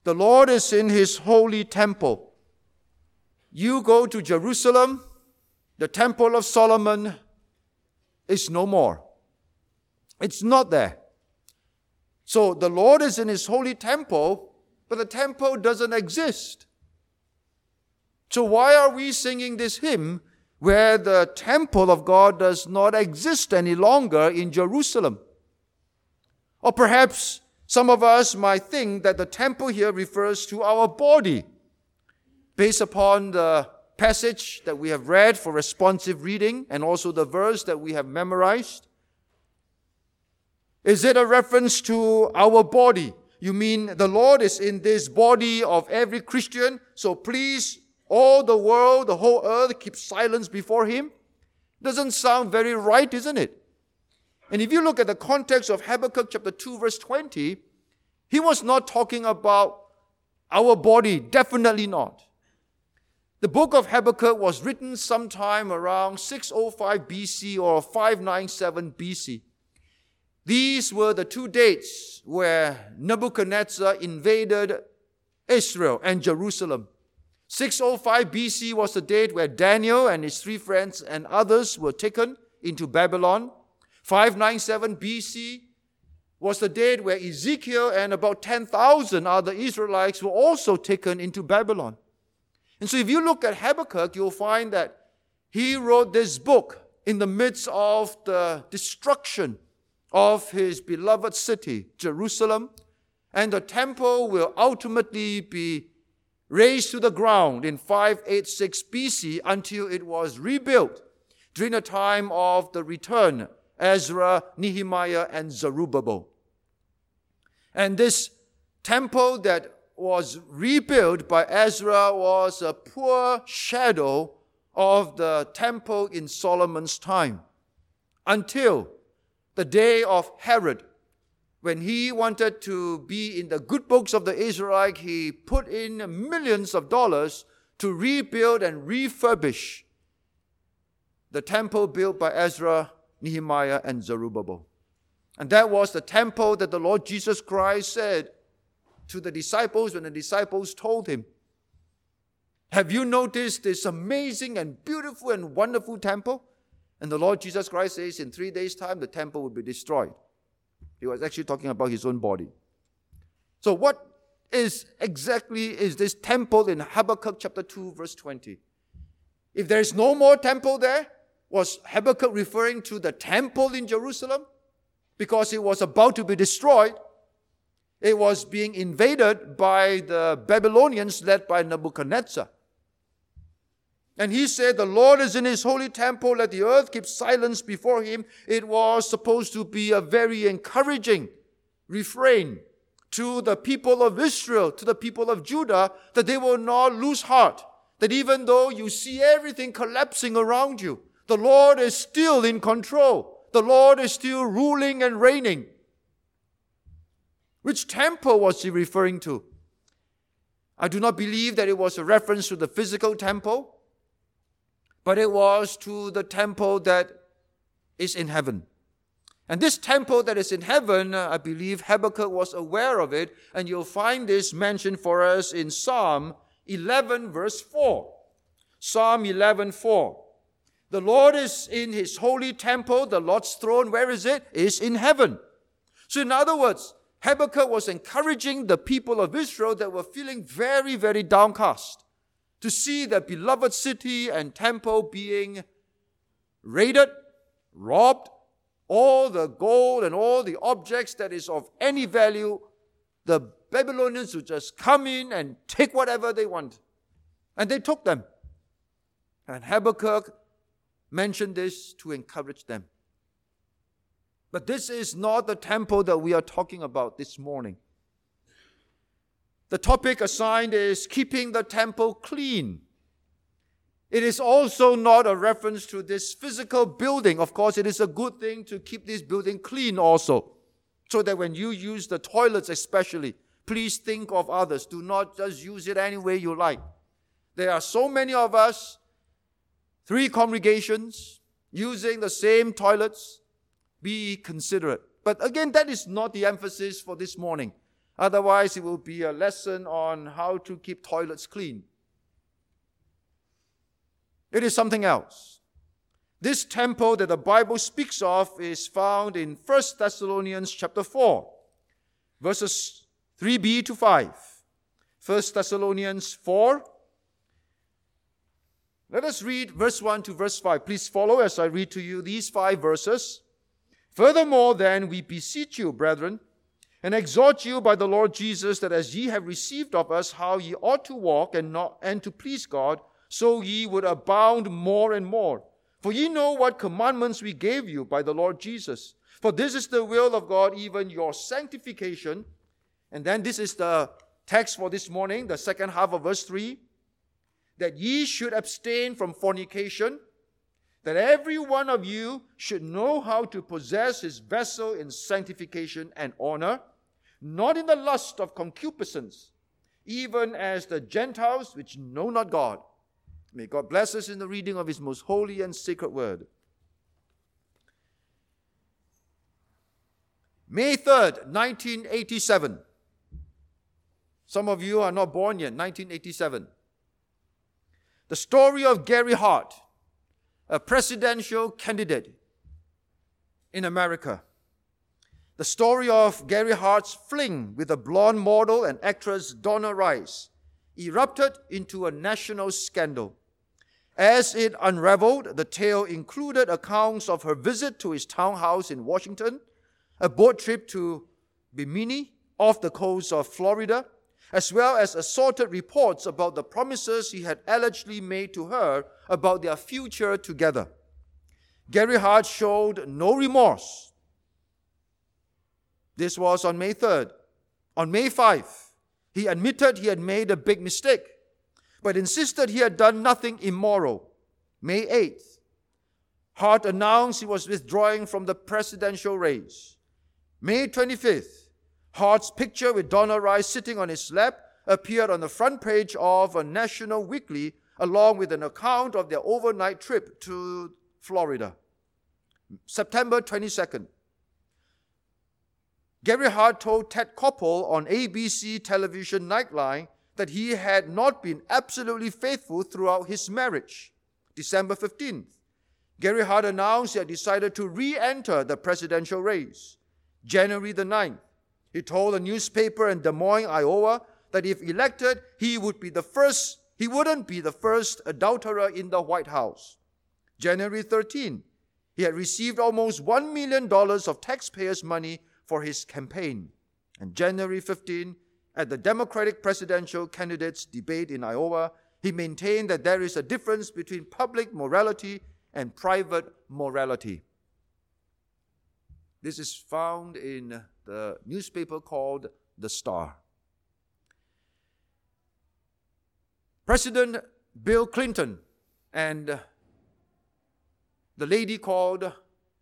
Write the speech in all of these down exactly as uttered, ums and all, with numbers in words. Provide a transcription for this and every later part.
The Lord is in His holy temple. You go to Jerusalem, the temple of Solomon is no more. It's not there. So the Lord is in His holy temple, but the temple doesn't exist. So why are we singing this hymn where the temple of God does not exist any longer in Jerusalem? Or perhaps some of us might think that the temple here refers to our body, based upon the passage that we have read for responsive reading and also the verse that we have memorized. Is it a reference to our body? You mean the Lord is in this body of every Christian, so please, all the world, the whole earth, keep silence before Him? Doesn't sound very right, isn't it? And if you look at the context of Habakkuk chapter two, verse twenty, he was not talking about our body, definitely not. The book of Habakkuk was written sometime around six oh five B C or five ninety-seven B C. These were the two dates where Nebuchadnezzar invaded Israel and Jerusalem. six oh five B C was the date where Daniel and his three friends and others were taken into Babylon. five ninety-seven B C was the date where Ezekiel and about ten thousand other Israelites were also taken into Babylon. And so if you look at Habakkuk, you'll find that he wrote this book in the midst of the destruction of his beloved city, Jerusalem, and the temple will ultimately be razed to the ground in five eighty-six B C until it was rebuilt during the time of the return, Ezra, Nehemiah, and Zerubbabel. And this temple that was rebuilt by Ezra was a poor shadow of the temple in Solomon's time, until the day of Herod, when he wanted to be in the good books of the Israelite. He put in millions of dollars to rebuild and refurbish the temple built by Ezra, Nehemiah, and Zerubbabel. And that was the temple that the Lord Jesus Christ said to the disciples when the disciples told Him, "Have you noticed this amazing and beautiful and wonderful temple?" And the Lord Jesus Christ says, in three days' time, the temple will be destroyed. He was actually talking about His own body. So what is exactly is this temple in Habakkuk chapter two, verse twenty? If there is no more temple there, was Habakkuk referring to the temple in Jerusalem? Because it was about to be destroyed. It was being invaded by the Babylonians led by Nebuchadnezzar. And he said, the Lord is in His holy temple, let the earth keep silence before Him. It was supposed to be a very encouraging refrain to the people of Israel, to the people of Judah, that they will not lose heart. That even though you see everything collapsing around you, the Lord is still in control. The Lord is still ruling and reigning. Which temple was he referring to? I do not believe that it was a reference to the physical temple, but it was to the temple that is in heaven. And this temple that is in heaven, I believe Habakkuk was aware of it, and you'll find this mentioned for us in Psalm eleven, verse four. Psalm eleven, four. The Lord is in His holy temple. The Lord's throne, where is it? Is in heaven. So in other words, Habakkuk was encouraging the people of Israel that were feeling very, very downcast to see the beloved city and temple being raided, robbed, all the gold and all the objects that is of any value. The Babylonians would just come in and take whatever they want. And they took them. And Habakkuk mentioned this to encourage them. But this is not the temple that we are talking about this morning. The topic assigned is keeping the temple clean. It is also not a reference to this physical building. Of course, it is a good thing to keep this building clean also, so that when you use the toilets especially, please think of others. Do not just use it any way you like. There are so many of us, three congregations, using the same toilets. Be considerate. But again, that is not the emphasis for this morning. Otherwise, it will be a lesson on how to keep toilets clean. It is something else. This temple that the Bible speaks of is found in First Thessalonians chapter four, verses three b to five. First Thessalonians four. Let us read verse one to verse five. Please follow as I read to you these five verses. Furthermore, then, we beseech you, brethren, and exhort you by the Lord Jesus, that as ye have received of us how ye ought to walk and not and to please God, so ye would abound more and more. For ye know what commandments we gave you by the Lord Jesus. For this is the will of God, even your sanctification. And then this is the text for this morning, the second half of verse three. That ye should abstain from fornication, that every one of you should know how to possess his vessel in sanctification and honor, not in the lust of concupiscence, even as the Gentiles which know not God. May God bless us in the reading of his most holy and sacred word. May third, nineteen eighty-seven. Some of you are not born yet, nineteen eighty-seven. The story of Gary Hart, a presidential candidate in America. The story of Gary Hart's fling with the blonde model and actress Donna Rice erupted into a national scandal. As it unraveled, the tale included accounts of her visit to his townhouse in Washington, a boat trip to Bimini off the coast of Florida, as well as assorted reports about the promises he had allegedly made to her about their future together. Gary Hart showed no remorse. This was on May third. On May fifth, he admitted he had made a big mistake, but insisted he had done nothing immoral. May eighth, Hart announced he was withdrawing from the presidential race. May twenty-fifth, Hart's picture with Donna Rice sitting on his lap appeared on the front page of a national weekly, along with an account of their overnight trip to Florida. September twenty-second, Gary Hart told Ted Koppel on A B C television Nightline that he had not been absolutely faithful throughout his marriage. December fifteenth, Gary Hart announced he had decided to re-enter the presidential race. January the ninth, he told a newspaper in Des Moines, Iowa, that if elected, he would be the first, he wouldn't be the first adulterer in the White House. January thirteenth, he had received almost one million dollars of taxpayers' money for his campaign. And January fifteenth, at the Democratic presidential candidates' debate in Iowa, he maintained that there is a difference between public morality and private morality. This is found in the newspaper called The Star. President Bill Clinton and the lady called,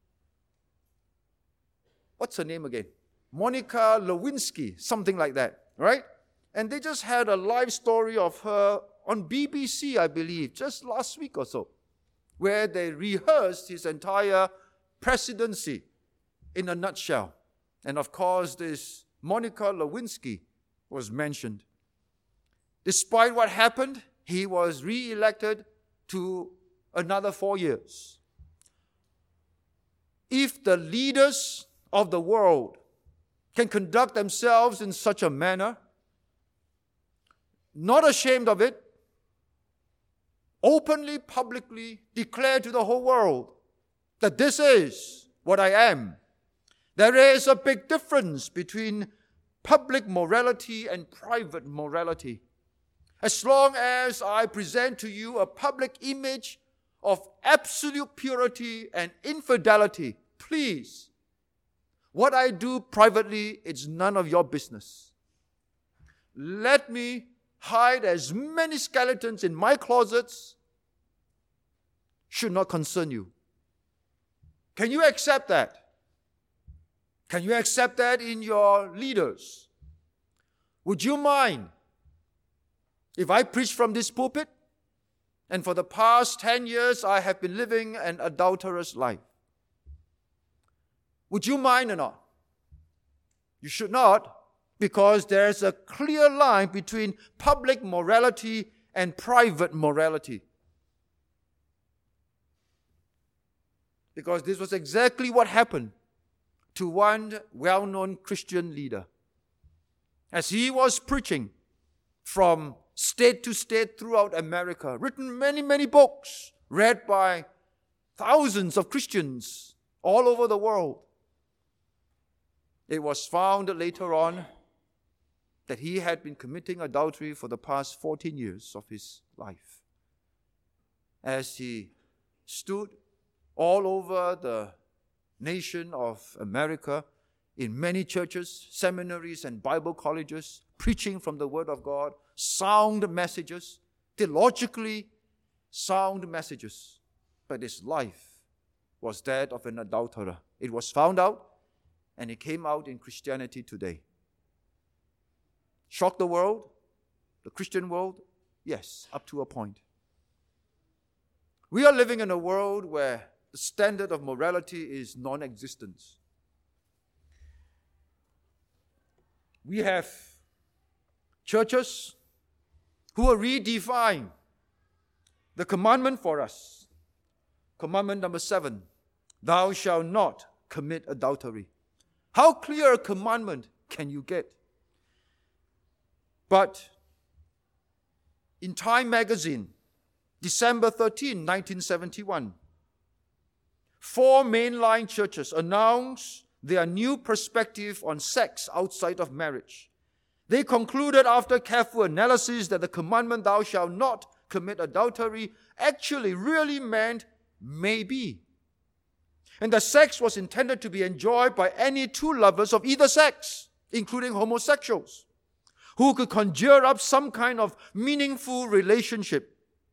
what's her name again? Monica Lewinsky, something like that, right? And they just had a live story of her on B B C, I believe, just last week or so, where they rehearsed his entire presidency in a nutshell. And of course, this Monica Lewinsky was mentioned. Despite what happened, he was re-elected to another four years. If the leaders of the world can conduct themselves in such a manner, not ashamed of it, openly, publicly declare to the whole world that this is what I am. There is a big difference between public morality and private morality. As long as I present to you a public image of absolute purity and infidelity, please, what I do privately, it's none of your business. Let me hide as many skeletons in my closets, should not concern you. Can you accept that? Can you accept that in your leaders? Would you mind if I preach from this pulpit and for the past ten years I have been living an adulterous life? Would you mind or not? You should not, because there's a clear line between public morality and private morality. Because this was exactly what happened to one well-known Christian leader. As he was preaching from state to state throughout America, written many, many books, read by thousands of Christians all over the world, it was found later on that he had been committing adultery for the past fourteen years of his life. As he stood all over the nation of America, in many churches, seminaries, and Bible colleges, preaching from the Word of God, sound messages, theologically sound messages. But his life was that of an adulterer. It was found out, and it came out in Christianity today. Shocked the world, the Christian world? Yes, up to a point. We are living in a world where the standard of morality is non-existent. We have churches who are redefining the commandment for us. Commandment number seven, thou shalt not commit adultery. How clear a commandment can you get? But in Time magazine, December thirteenth, nineteen seventy-one, four mainline churches announced their new perspective on sex outside of marriage. They concluded after careful analysis that the commandment thou shalt not commit adultery actually really meant maybe. And that sex was intended to be enjoyed by any two lovers of either sex, including homosexuals, who could conjure up some kind of meaningful relationship.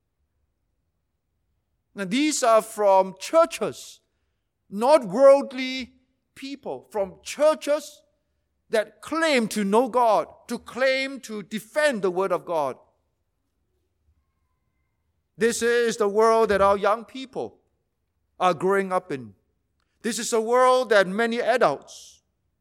Now, these are from churches, not worldly people, from churches that claim to know God, to claim to defend the Word of God. This is the world that our young people are growing up in. This is a world that many adults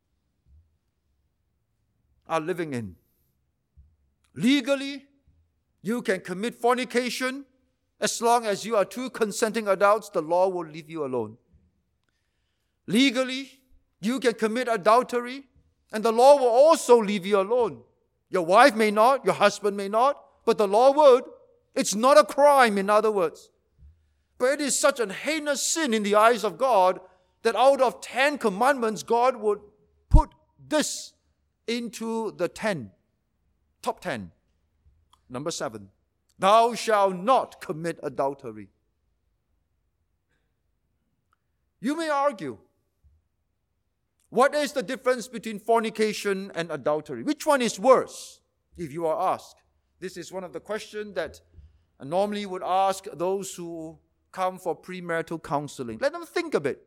are living in. Legally, you can commit fornication. As long as you are two consenting adults, the law will leave you alone. Legally, you can commit adultery, and the law will also leave you alone. Your wife may not, your husband may not, but the law would. It's not a crime, in other words. But it is such a heinous sin in the eyes of God that out of ten commandments, God would put this into the ten, top ten. Number seven, thou shalt not commit adultery. You may argue, what is the difference between fornication and adultery? Which one is worse, if you are asked? This is one of the questions that I normally would ask those who come for premarital counseling. Let them think a bit.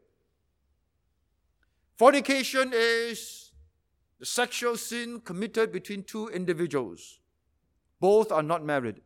Fornication is the sexual sin committed between two individuals. Both are not married.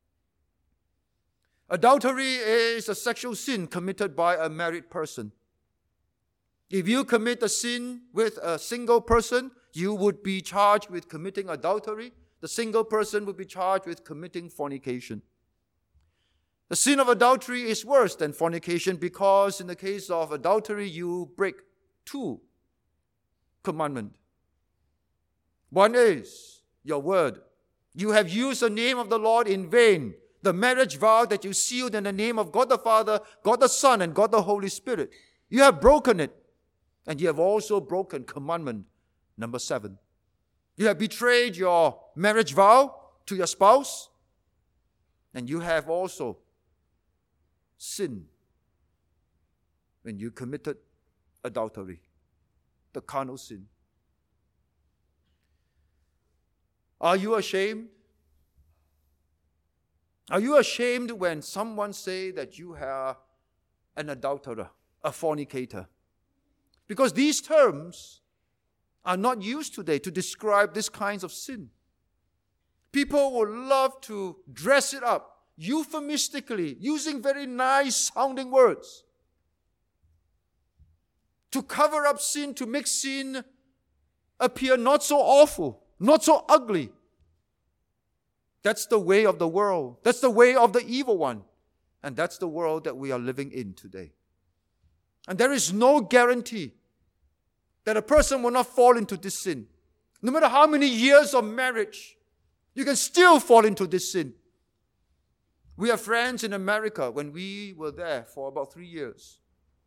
Adultery is a sexual sin committed by a married person. If you commit a sin with a single person, you would be charged with committing adultery. The single person would be charged with committing fornication. The sin of adultery is worse than fornication because in the case of adultery, you break two commandments. One is your word. You have used the name of the Lord in vain. The marriage vow that you sealed in the name of God the Father, God the Son, and God the Holy Spirit. You have broken it. And you have also broken commandment number seven. You have betrayed your marriage vow to your spouse. And you have also sinned when you committed adultery, the carnal sin. Are you ashamed? Are you ashamed when someone say that you are an adulterer, a fornicator? Because these terms are not used today to describe this kinds of sin. People would love to dress it up euphemistically, using very nice sounding words, to cover up sin, to make sin appear not so awful. not so ugly. That's the way of the world. That's the way of the evil one. And that's the world that we are living in today. And there is no guarantee that a person will not fall into this sin. No matter how many years of marriage, you can still fall into this sin. We have friends in America when we were there for about three years.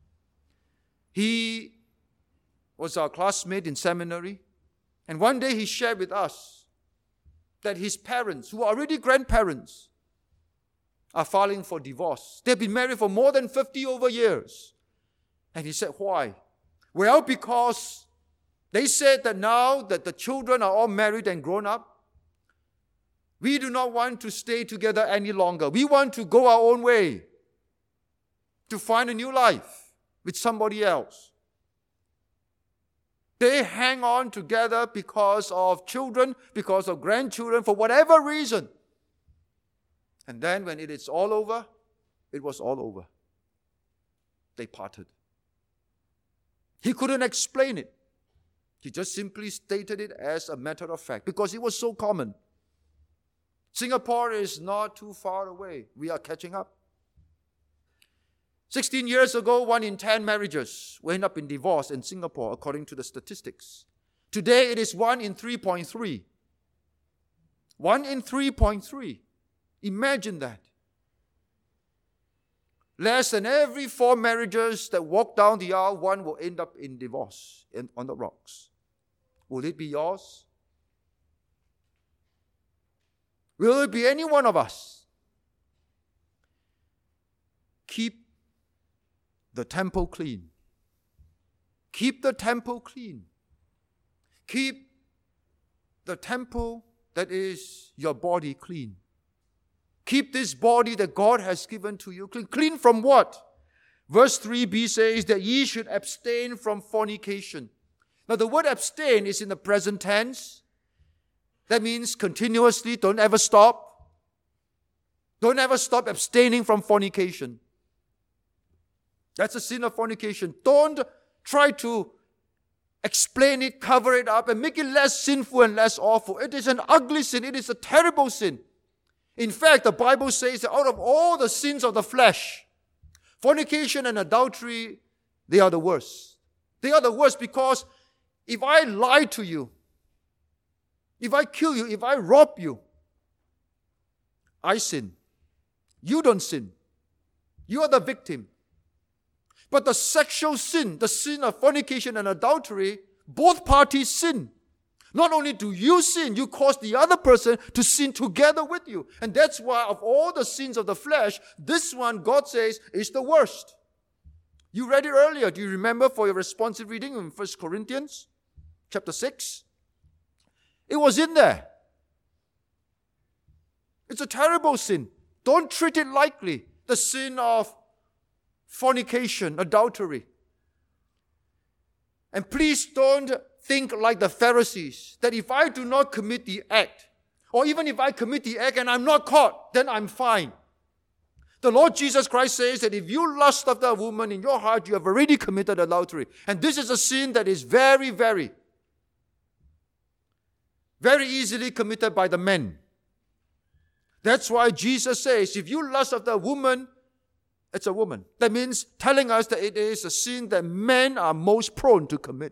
He was our classmate in seminary. And one day he shared with us that his parents, who are already grandparents, are filing for divorce. They've been married for more than fifty over years. And he said, why? Well, because they said that now that the children are all married and grown up, we do not want to stay together any longer. We want to go our own way to find a new life with somebody else. They hang on together because of children, because of grandchildren, for whatever reason. And then when it is all over, it was all over. They parted. He couldn't explain it. He just simply stated it as a matter of fact because it was so common. Singapore is not too far away. We are catching up. Sixteen years ago, one in ten marriages went up in divorce in Singapore, according to the statistics. Today, it is one in three point three. One in three point three. Imagine that. Less than every four marriages that walk down the aisle, one will end up in divorce in, on the rocks. Will it be yours? Will it be any one of us? Keep the temple clean. Keep the temple clean. Keep the temple that is your body clean. Keep this body that God has given to you clean. Clean from what? Verse three b says that ye should abstain from fornication. Now the word abstain is in the present tense. That means continuously, don't ever stop. Don't ever stop abstaining from fornication. That's a sin of fornication. Don't try to explain it, cover it up, and make it less sinful and less awful. It is an ugly sin. It is a terrible sin. In fact, the Bible says that out of all the sins of the flesh, fornication and adultery, they are the worst. They are the worst because if I lie to you, if I kill you, if I rob you, I sin. You don't sin. You are the victim. But the sexual sin, the sin of fornication and adultery, both parties sin. Not only do you sin, you cause the other person to sin together with you. And that's why of all the sins of the flesh, this one, God says, is the worst. You read it earlier. Do you remember for your responsive reading in First Corinthians chapter six? It was in there. It's a terrible sin. Don't treat it lightly. The sin of fornication, adultery. And please don't think like the Pharisees, that if I do not commit the act, or even if I commit the act and I'm not caught, then I'm fine. The Lord Jesus Christ says that if you lust after a woman in your heart, you have already committed adultery. And this is a sin that is very, very, very easily committed by the men. That's why Jesus says, if you lust after a woman, it's a woman. That means telling us that it is a sin that men are most prone to commit.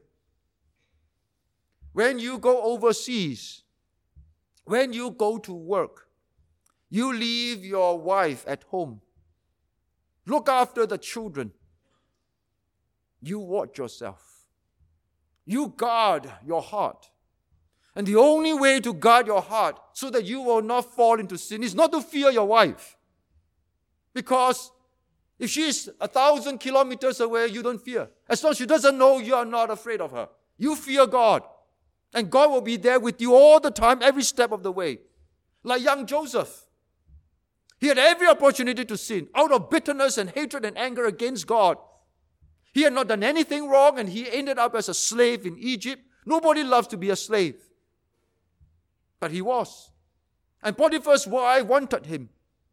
When you go overseas, when you go to work, you leave your wife at home. Look after the children. You watch yourself. You guard your heart. And the only way to guard your heart so that you will not fall into sin is not to fear your wife. Because if she is a thousand kilometers away, you don't fear. As long as she doesn't know, you are not afraid of her. You fear God. And God will be there with you all the time, every step of the way. Like young Joseph. He had every opportunity to sin out of bitterness and hatred and anger against God. He had not done anything wrong and he ended up as a slave in Egypt. Nobody loves to be a slave. But he was. And Potiphar's wife wanted him.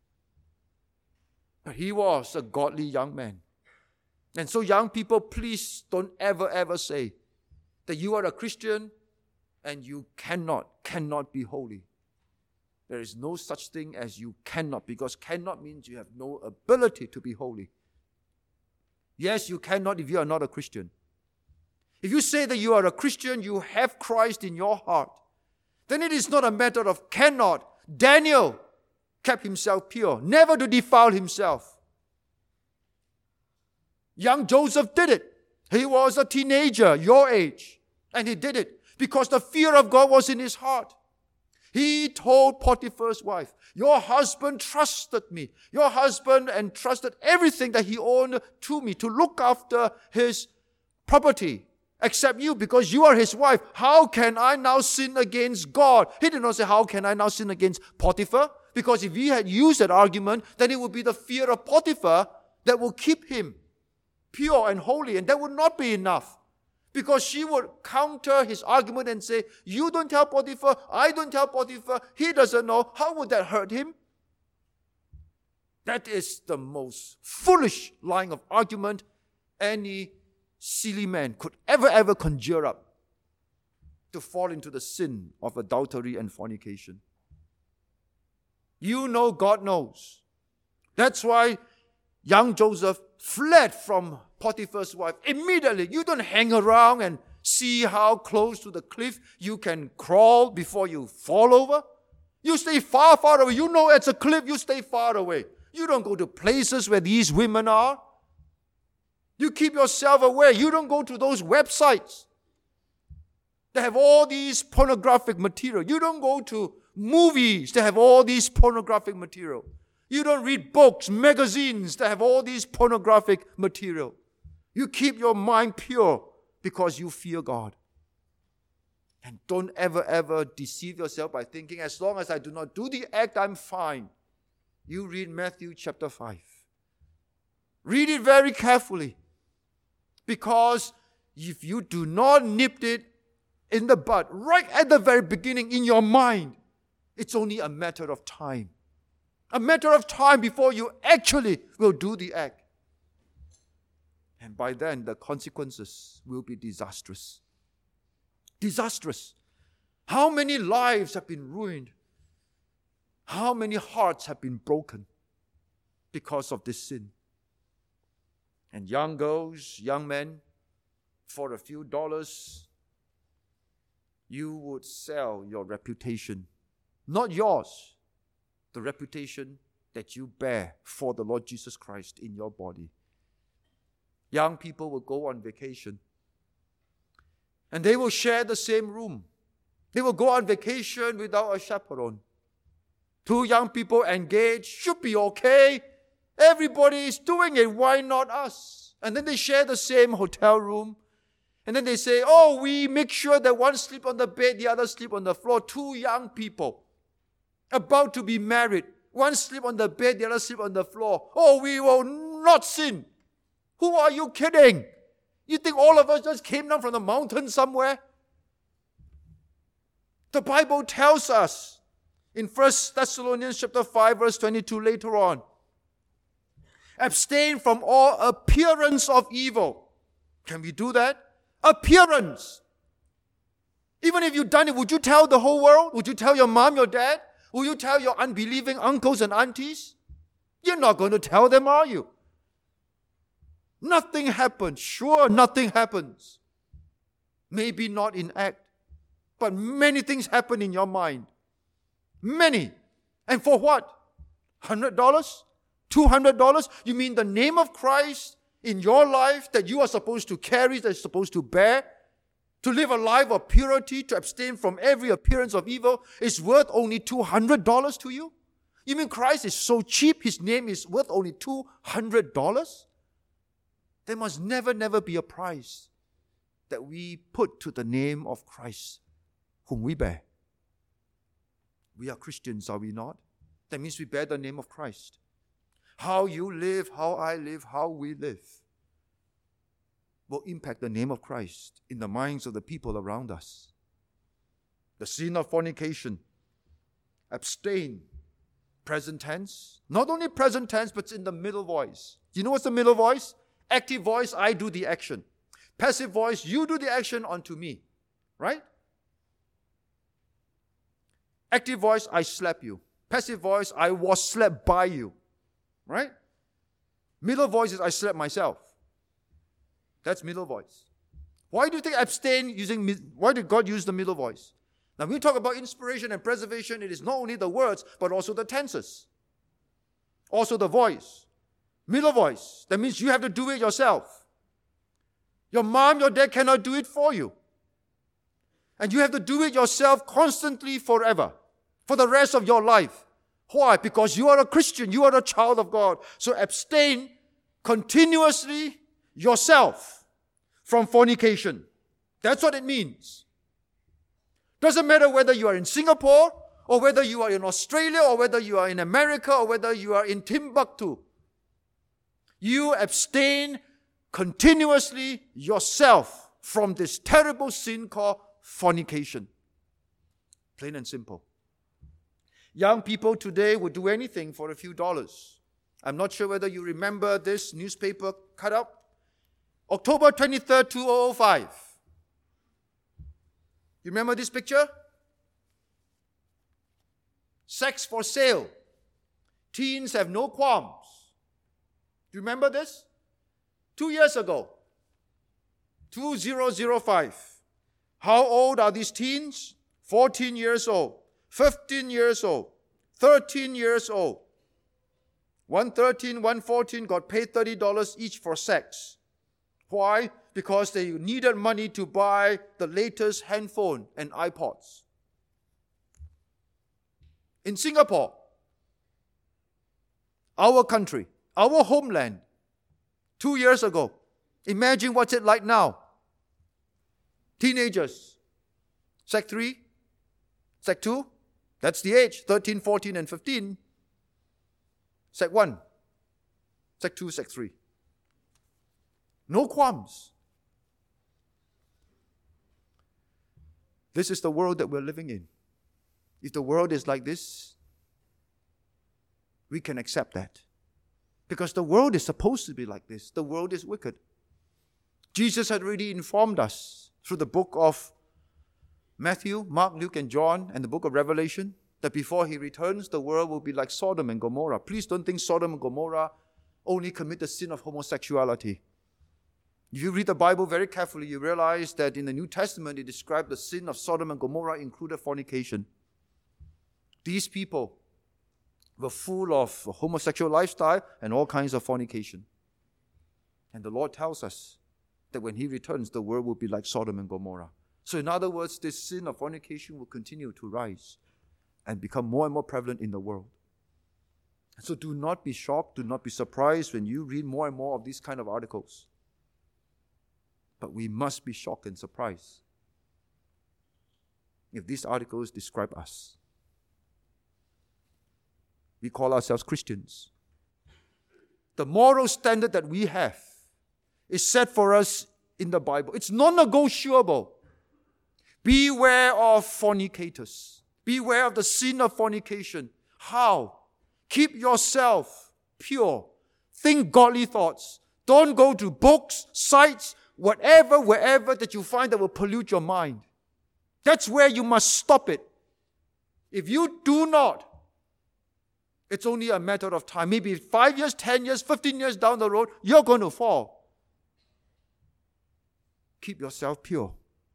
But he was a godly young man. And so young people, please don't ever, ever say that you are a Christian and you cannot, cannot be holy. There is no such thing as you cannot, because cannot means you have no ability to be holy. Yes, you cannot if you are not a Christian. If you say that you are a Christian, you have Christ in your heart, then it is not a matter of cannot. Daniel kept himself pure, never to defile himself. Young Joseph did it. He was a teenager, your age, and he did it because the fear of God was in his heart. He told Potiphar's wife, your husband trusted me. Your husband entrusted everything that he owned to me to look after his property, except you, because you are his wife. How can I now sin against God? He did not say, how can I now sin against Potiphar? Because if he had used that argument, then it would be the fear of Potiphar that will keep him pure and holy, and that would not be enough. Because she would counter his argument and say, you don't tell Potiphar, I don't tell Potiphar, he doesn't know. How would that hurt him? That is the most foolish line of argument any silly man could ever, ever conjure up to fall into the sin of adultery and fornication. You know, God knows. That's why young Joseph fled from Potiphar's wife immediately. You don't hang around and see how close to the cliff you can crawl before you fall over. You stay far, far away. You know it's a cliff, you stay far away. You don't go to places where these women are. You keep yourself away. You don't go to those websites that have all these pornographic material. You don't go to movies that have all these pornographic material. You don't read books, magazines that have all these pornographic material. You keep your mind pure because you fear God. And don't ever, ever deceive yourself by thinking, as long as I do not do the act, I'm fine. You read Matthew chapter five. Read it very carefully. Because if you do not nip it in the bud, right at the very beginning in your mind, it's only a matter of time. A matter of time before you actually will do the act. And by then, the consequences will be disastrous. Disastrous. How many lives have been ruined? How many hearts have been broken because of this sin? And young girls, young men, for a few dollars, you would sell your reputation. Not yours. The reputation that you bear for the Lord Jesus Christ in your body. Young people will go on vacation. And they will share the same room. They will go on vacation without a chaperone. Two young people engaged, should be okay. Everybody is doing it, why not us? And then they share the same hotel room. And then they say, oh, we make sure that one sleep on the bed, the other sleep on the floor. Two young people about to be married. One sleep on the bed, the other sleep on the floor. Oh, we will not sin. Who are you kidding? You think all of us just came down from the mountain somewhere? The Bible tells us in First Thessalonians chapter five, verse twenty-two later on, abstain from all appearance of evil. Can we do that? Appearance. Even if you've done it, would you tell the whole world? Would you tell your mom, your dad? Will you tell your unbelieving uncles and aunties? You're not going to tell them, are you? Nothing happens. Sure, nothing happens. Maybe not in act, but many things happen in your mind. Many. And for what? one hundred dollars? two hundred dollars? You mean the name of Christ in your life that you are supposed to carry, that you're supposed to bear? To live a life of purity, to abstain from every appearance of evil, is worth only two hundred dollars to you? You mean Christ is so cheap, His name is worth only two hundred dollars? There must never, never be a price that we put to the name of Christ, whom we bear. We are Christians, are we not? That means we bear the name of Christ. How you live, how I live, how we live will impact the name of Christ in the minds of the people around us. The sin of fornication. Abstain. Present tense. Not only present tense, but it's in the middle voice. Do you know what's the middle voice? Active voice, I do the action. Passive voice, you do the action unto me. Right? Active voice, I slap you. Passive voice, I was slapped by you. Right? Middle voice is I slap myself. That's middle voice. Why do you think abstain using, why did God use the middle voice? Now, when we talk about inspiration and preservation, it is not only the words, but also the tenses. Also the voice. Middle voice. That means you have to do it yourself. Your mom, your dad cannot do it for you. And you have to do it yourself constantly forever. For the rest of your life. Why? Because you are a Christian. You are a child of God. So abstain continuously yourself from fornication. That's what it means. Doesn't matter whether you are in Singapore, or whether you are in Australia, or whether you are in America, or whether you are in Timbuktu. You abstain continuously yourself from this terrible sin called fornication. Plain and simple. Young people today would do anything for a few dollars. I'm not sure whether you remember this newspaper cutout. October twenty-third, two thousand five. You remember this picture? Sex for sale. Teens have no qualms. Do you remember this? Two years ago. two thousand five. How old are these teens? fourteen years old. fifteen years old. thirteen years old. one thirteen, one fourteen got paid thirty dollars each for sex. Why? Because they needed money to buy the latest handphone and iPods. In Singapore, our country, our homeland, two years ago, imagine what's it like now. Teenagers, Sec three, Sec two, that's the age, thirteen, fourteen, and fifteen. Sec one, Sec two, Sec three. No qualms. This is the world that we're living in. If the world is like this, we can accept that. Because the world is supposed to be like this. The world is wicked. Jesus had already informed us through the book of Matthew, Mark, Luke, and John, and the book of Revelation, that before he returns, the world will be like Sodom and Gomorrah. Please don't think Sodom and Gomorrah only commit the sin of homosexuality. If you read the Bible very carefully, you realize that in the New Testament, it described the sin of Sodom and Gomorrah included fornication. These people were full of a homosexual lifestyle and all kinds of fornication. And the Lord tells us that when he returns, the world will be like Sodom and Gomorrah. So in other words, this sin of fornication will continue to rise and become more and more prevalent in the world. So do not be shocked, do not be surprised when you read more and more of these kind of articles. But we must be shocked and surprised if these articles describe us. We call ourselves Christians. The moral standard that we have is set for us in the Bible. It's non-negotiable. Beware of fornicators. Beware of the sin of fornication. How? Keep yourself pure. Think godly thoughts. Don't go to books, sites, whatever, wherever that you find that will pollute your mind. That's where you must stop it. If you do not, it's only a matter of time. Maybe five years, ten years, fifteen years down the road, you're going to fall. Keep yourself pure.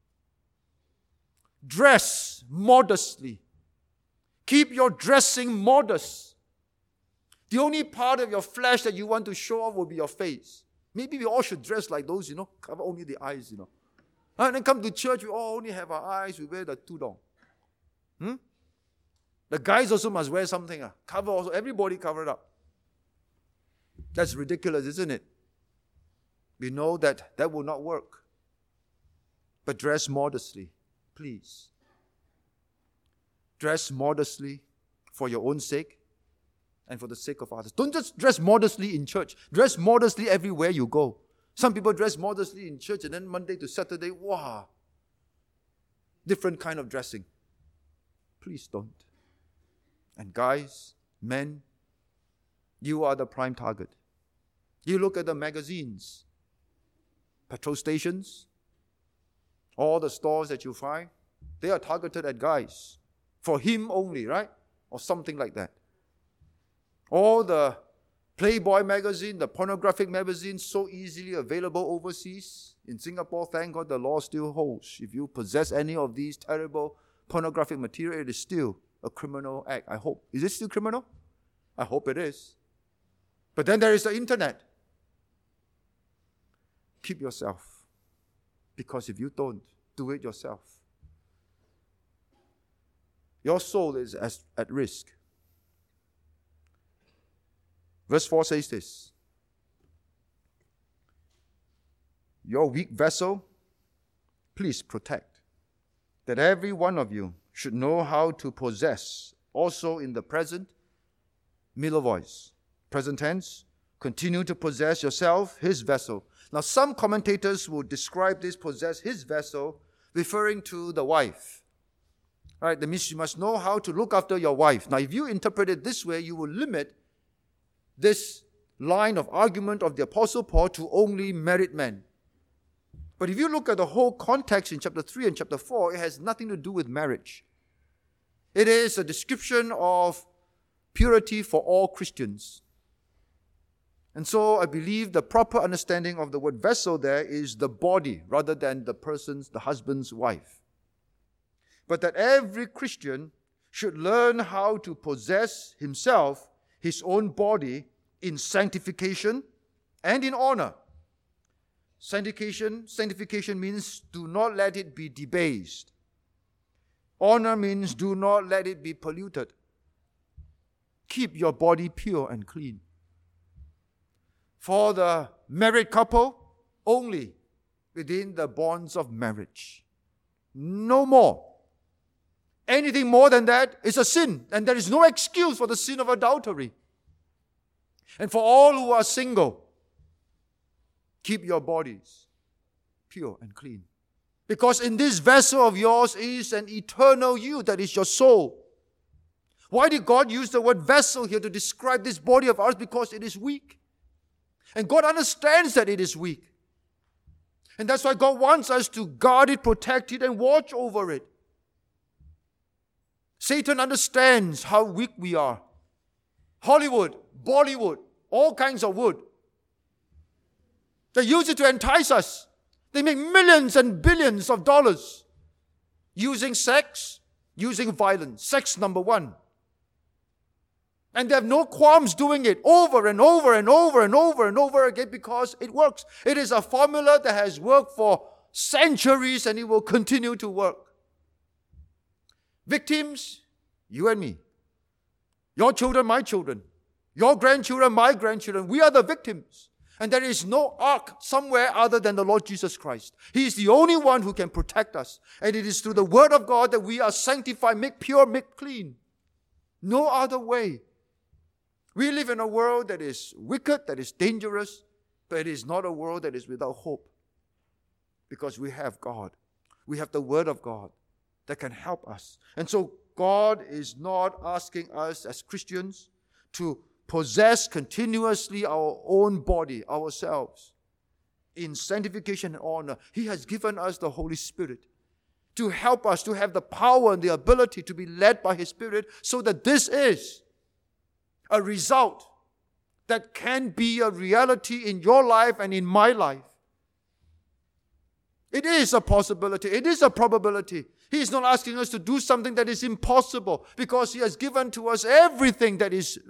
Dress modestly. Keep your dressing modest. The only part of your flesh that you want to show off will be your face. Maybe we all should dress like those, you know, cover only the eyes, you know. And then come to church, we all only have our eyes, we wear the tudong. Hmm? The guys also must wear something. Uh, cover also, everybody cover it up. That's ridiculous, isn't it? We know that that will not work. But dress modestly, please. Dress modestly for your own sake and for the sake of others. Don't just dress modestly in church. Dress modestly everywhere you go. Some people dress modestly in church and then Monday to Saturday, wow, different kind of dressing. Please don't. And guys, men, you are the prime target. You look at the magazines, petrol stations, all the stores that you find, they are targeted at guys. For him only, right? Or something like that. All the Playboy magazine, the pornographic magazine, so easily available overseas. In Singapore, thank God, the law still holds. If you possess any of these terrible pornographic material, it is still a criminal act, I hope. Is it still criminal? I hope it is. But then there is the internet. Keep yourself. Because if you don't do it yourself, your soul is as, at risk. Verse four says this. Your weak vessel, please protect, that every one of you should know how to possess, also in the present, Miller voice, present tense, continue to possess yourself, his vessel. Now some commentators will describe this possess his vessel, referring to the wife. Right? That means you must know how to look after your wife. Now if you interpret it this way, you will limit this line of argument of the Apostle Paul to only married men. But if you look at the whole context in chapter three and chapter four, it has nothing to do with marriage. It is a description of purity for all Christians. And so I believe the proper understanding of the word vessel there is the body rather than the person's, the husband's wife. But that every Christian should learn how to possess himself, his own body, in sanctification and in honor. Sanctification, sanctification means do not let it be debased. Honor means do not let it be polluted. Keep your body pure and clean. For the married couple, only within the bonds of marriage. No more. Anything more than that is a sin, and there is no excuse for the sin of adultery. And for all who are single, keep your bodies pure and clean. Because in this vessel of yours is an eternal you, that is your soul. Why did God use the word vessel here to describe this body of ours? Because it is weak. And God understands that it is weak. And that's why God wants us to guard it, protect it, and watch over it. Satan understands how weak we are. Hollywood, Bollywood, all kinds of wood. They use it to entice us. They make millions and billions of dollars using sex, using violence. Sex, number one. And they have no qualms doing it over and over and over and over and over again because it works. It is a formula that has worked for centuries and it will continue to work. Victims, you and me. Your children, my children. Your grandchildren, my grandchildren. We are the victims. And there is no ark somewhere other than the Lord Jesus Christ. He is the only one who can protect us. And it is through the Word of God that we are sanctified, made pure, made clean. No other way. We live in a world that is wicked, that is dangerous, but it is not a world that is without hope. Because we have God. We have the Word of God that can help us. And so God is not asking us as Christians to possess continuously our own body, ourselves, in sanctification and honor. He has given us the Holy Spirit to help us to have the power and the ability to be led by His Spirit, so that this is a result that can be a reality in your life and in my life. It is a possibility. It is a probability. He is not asking us to do something that is impossible, because He has given to us everything that is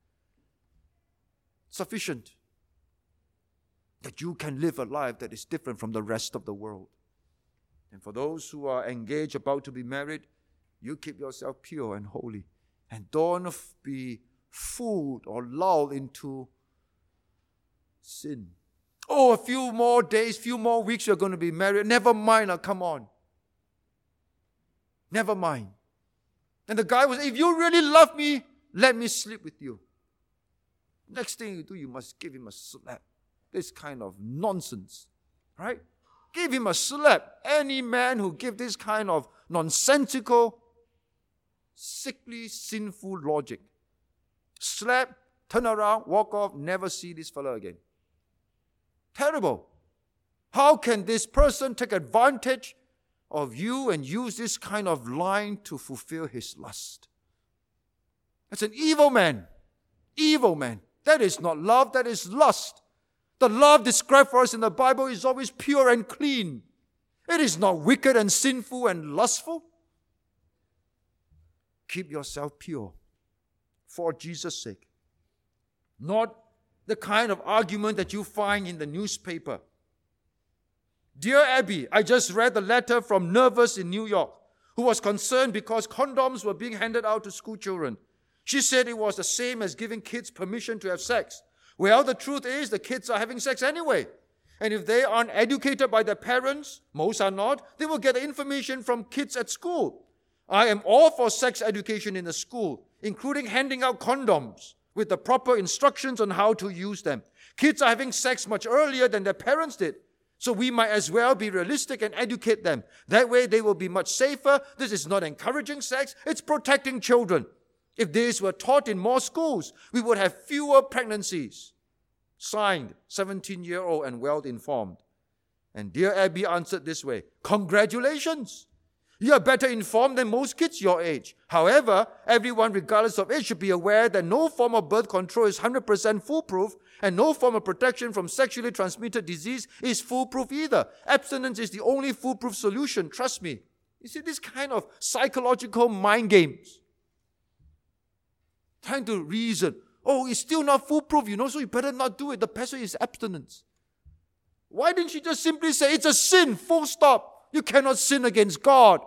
sufficient, that you can live a life that is different from the rest of the world. And for those who are engaged, about to be married, you keep yourself pure and holy, and don't be fooled or lulled into sin. Oh, a few more days, few more weeks, you're going to be married. Never mind, now come on. Never mind. And the guy was, if you really love me, let me sleep with you. Next thing you do, you must give him a slap. This kind of nonsense, right? Give him a slap. Any man who gives this kind of nonsensical, sickly, sinful logic, slap, turn around, walk off, never see this fellow again. Terrible. How can this person take advantage of you and use this kind of line to fulfill his lust. That's an evil man. Evil man. That is not love, that is lust. The love described for us in the Bible is always pure and clean. It is not wicked and sinful and lustful. Keep yourself pure for Jesus' sake. Not the kind of argument that you find in the newspaper. Dear Abby, I just read the letter from Nervous in New York, who was concerned because condoms were being handed out to school children. She said it was the same as giving kids permission to have sex. Well, the truth is the kids are having sex anyway. And if they aren't educated by their parents, most are not, they will get the information from kids at school. I am all for sex education in the school, including handing out condoms with the proper instructions on how to use them. Kids are having sex much earlier than their parents did. So we might as well be realistic and educate them. That way they will be much safer. This is not encouraging sex, it's protecting children. If this were taught in more schools, we would have fewer pregnancies. Signed, seventeen-year-old and well-informed. And dear Abby answered this way, congratulations! You are better informed than most kids your age. However, everyone regardless of age should be aware that no form of birth control is one hundred percent foolproof and no form of protection from sexually transmitted disease is foolproof either. Abstinence is the only foolproof solution, trust me. You see, this kind of psychological mind games. Trying to reason, oh, it's still not foolproof, you know, so you better not do it. The passage is abstinence. Why didn't she just simply say, it's a sin, full stop. You cannot sin against God.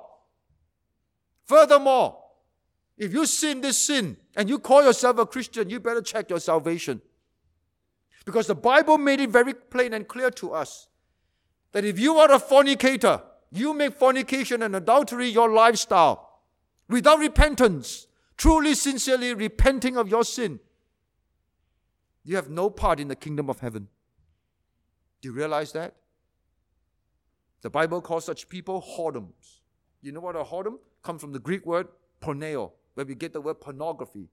Furthermore, if you sin this sin and you call yourself a Christian, you better check your salvation. Because the Bible made it very plain and clear to us that if you are a fornicator, you make fornication and adultery your lifestyle without repentance, truly, sincerely repenting of your sin, you have no part in the kingdom of heaven. Do you realize that? The Bible calls such people whoredoms. You know what a whoredom comes from the Greek word porneo, where we get the word pornography.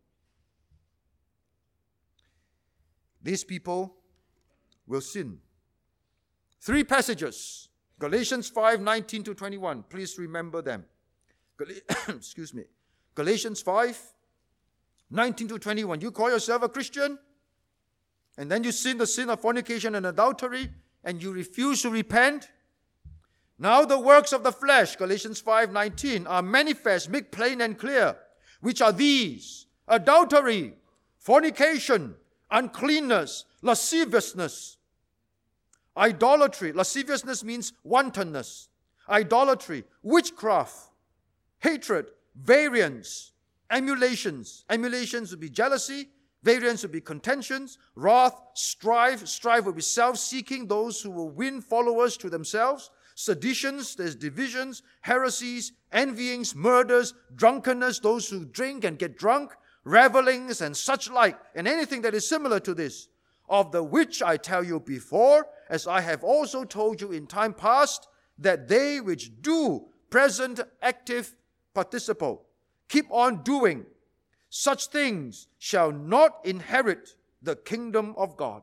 These people will sin. Three passages. Galatians five, nineteen to twenty-one. Please remember them. Gal- Excuse me. Galatians five, nineteen to twenty-one. You call yourself a Christian, and then you sin the sin of fornication and adultery, and you refuse to repent. Now the works of the flesh, Galatians five, nineteen, are manifest, made plain and clear, which are these: adultery, fornication, uncleanness, lasciviousness, idolatry. Lasciviousness means wantonness. Idolatry, witchcraft, hatred, variance, emulations. Emulations would be jealousy. Variance would be contentions, wrath, strife. Strife would be self-seeking, those who will win followers to themselves. Seditions, there's divisions, heresies, envyings, murders, drunkenness, those who drink and get drunk, revelings and such like, and anything that is similar to this, of the which I tell you before, as I have also told you in time past, that they which do, present, active, participle, keep on doing, such things shall not inherit the kingdom of God.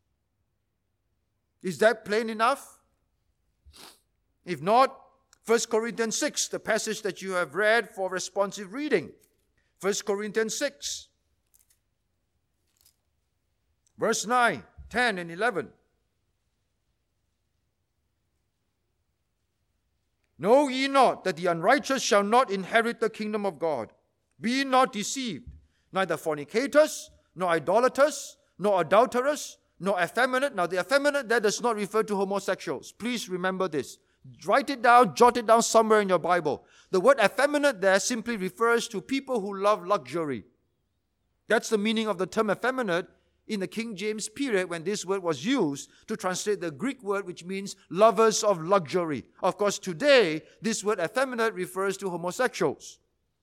Is that plain enough? If not, First Corinthians six, the passage that you have read for responsive reading. First Corinthians six, verse nine, ten, and eleven. Know ye not that the unrighteous shall not inherit the kingdom of God? Be ye not deceived, neither fornicators, nor idolaters, nor adulterers, nor effeminate. Now the effeminate there does not refer to homosexuals. Please remember this. Write it down, jot it down somewhere in your Bible. The word effeminate there simply refers to people who love luxury. That's the meaning of the term effeminate in the King James period when this word was used to translate the Greek word which means lovers of luxury. Of course, today, this word effeminate refers to homosexuals.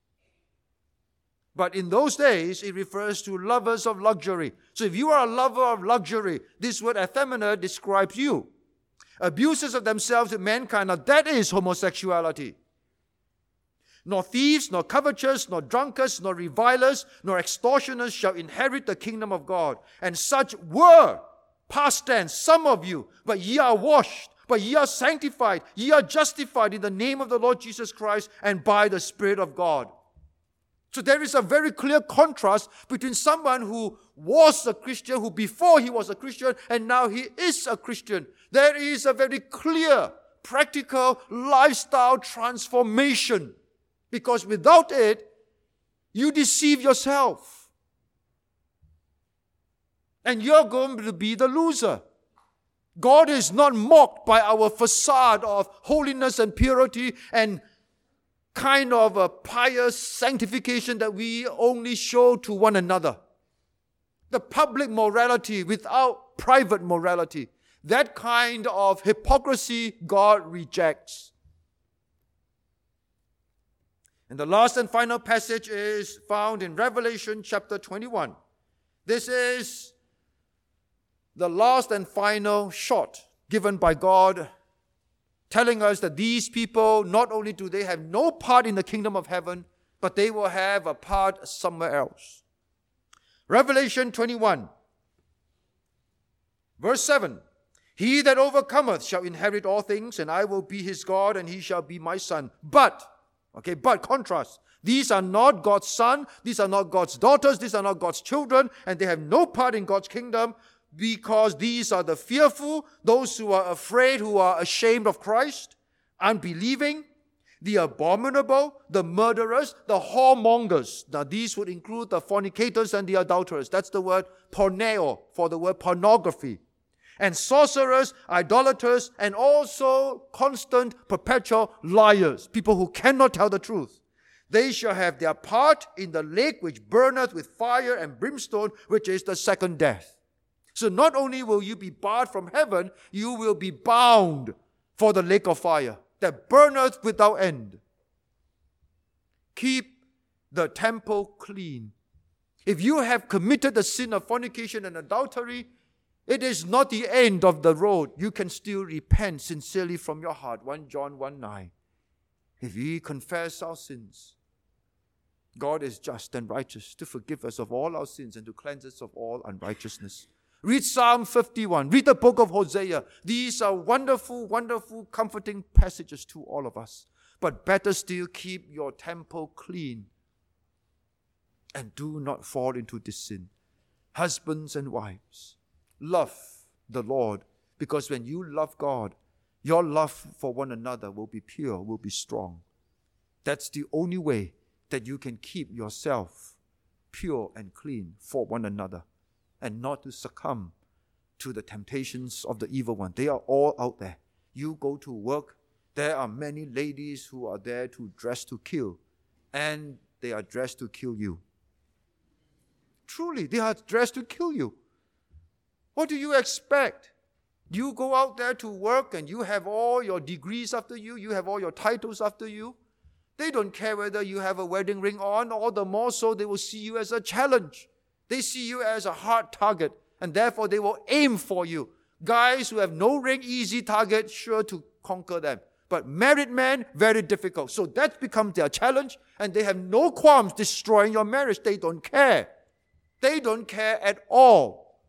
But in those days, it refers to lovers of luxury. So if you are a lover of luxury, this word effeminate describes you. Abusers of themselves with mankind, now that is homosexuality. Nor thieves, nor covetous, nor drunkards, nor revilers, nor extortioners shall inherit the kingdom of God. And such were, past tense, some of you, but ye are washed, but ye are sanctified, ye are justified in the name of the Lord Jesus Christ and by the Spirit of God. So there is a very clear contrast between someone who was a Christian, who before he was a Christian, and now he is a Christian. There is a very clear, practical lifestyle transformation. Because without it, you deceive yourself. And you're going to be the loser. God is not mocked by our facade of holiness and purity and kind of a pious sanctification that we only show to one another. The public morality without private morality, that kind of hypocrisy God rejects. And the last and final passage is found in Revelation chapter twenty-one. This is the last and final shot given by God, telling us that these people, not only do they have no part in the kingdom of heaven, but they will have a part somewhere else. Revelation twenty-one, verse seven. He that overcometh shall inherit all things, and I will be his God, and he shall be my son. But, okay, but, contrast. These are not God's son, these are not God's daughters, these are not God's children, and they have no part in God's kingdom, because these are the fearful, those who are afraid, who are ashamed of Christ, unbelieving, the abominable, the murderers, the whoremongers. Now these would include the fornicators and the adulterers. That's the word porneo for the word pornography. And sorcerers, idolaters, and also constant, perpetual liars, people who cannot tell the truth. They shall have their part in the lake which burneth with fire and brimstone, which is the second death. So not only will you be barred from heaven, you will be bound for the lake of fire that burneth without end. Keep the temple clean. If you have committed the sin of fornication and adultery, it is not the end of the road. You can still repent sincerely from your heart. First John one nine. If we confess our sins, God is just and righteous to forgive us of all our sins and to cleanse us of all unrighteousness. Read Psalm fifty-one. Read the book of Hosea. These are wonderful, wonderful, comforting passages to all of us. But better still, keep your temple clean and do not fall into this sin. Husbands and wives, love the Lord, because when you love God, your love for one another will be pure, will be strong. That's the only way that you can keep yourself pure and clean for one another, and not to succumb to the temptations of the evil one. They are all out there. You go to work, there are many ladies who are there to dress to kill, and they are dressed to kill you. Truly, they are dressed to kill you. What do you expect? You go out there to work and you have all your degrees after you, you have all your titles after you. They don't care whether you have a wedding ring on, or the more so they will see you as a challenge. They see you as a hard target, and therefore they will aim for you. Guys who have no ring, easy target, sure to conquer them. But married men, very difficult. So that becomes their challenge, and they have no qualms destroying your marriage. They don't care. They don't care at all.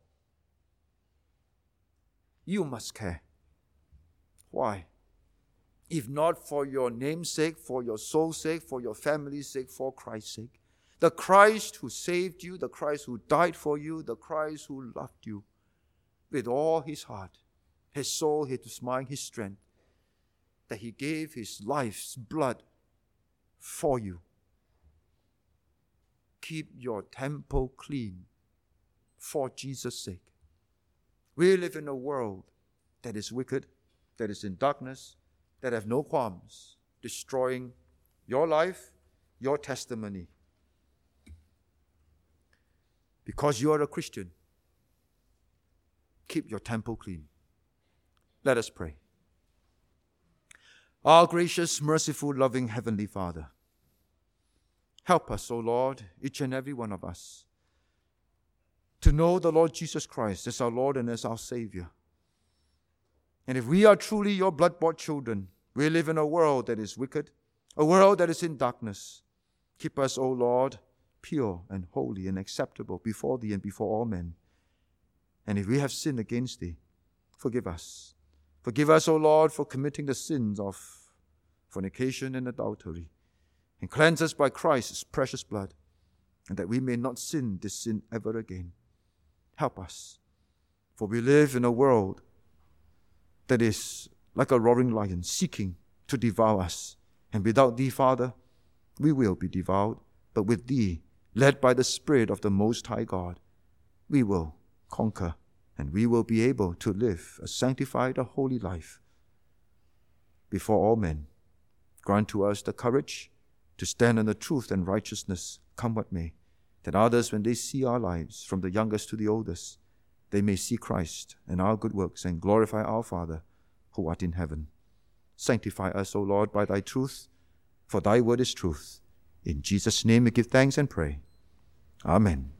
You must care. Why? If not for your name's sake, for your soul's sake, for your family's sake, for Christ's sake. The Christ who saved you, the Christ who died for you, the Christ who loved you with all his heart, his soul, his mind, his strength, that he gave his life's blood for you. Keep your temple clean for Jesus' sake. We live in a world that is wicked, that is in darkness, that have no qualms, destroying your life, your testimony. Because you are a Christian, keep your temple clean. Let us pray. Our gracious, merciful, loving Heavenly Father, help us, O Lord, each and every one of us, to know the Lord Jesus Christ as our Lord and as our Savior. And if we are truly your blood-bought children, we live in a world that is wicked, a world that is in darkness. Keep us, O Lord, pure and holy and acceptable before thee and before all men. And if we have sinned against thee, forgive us. Forgive us, O Lord, for committing the sins of fornication and adultery, and cleanse us by Christ's precious blood, and that we may not sin this sin ever again. Help us, for we live in a world that is like a roaring lion, seeking to devour us. And without thee, Father, we will be devoured, but with thee, led by the Spirit of the Most High God, we will conquer, and we will be able to live a sanctified, a holy life before all men. Grant to us the courage to stand in the truth and righteousness, come what may, that others, when they see our lives, from the youngest to the oldest, they may see Christ and our good works and glorify our Father who art in heaven. Sanctify us, O Lord, by thy truth, for thy word is truth. In Jesus' name we give thanks and pray. Amen.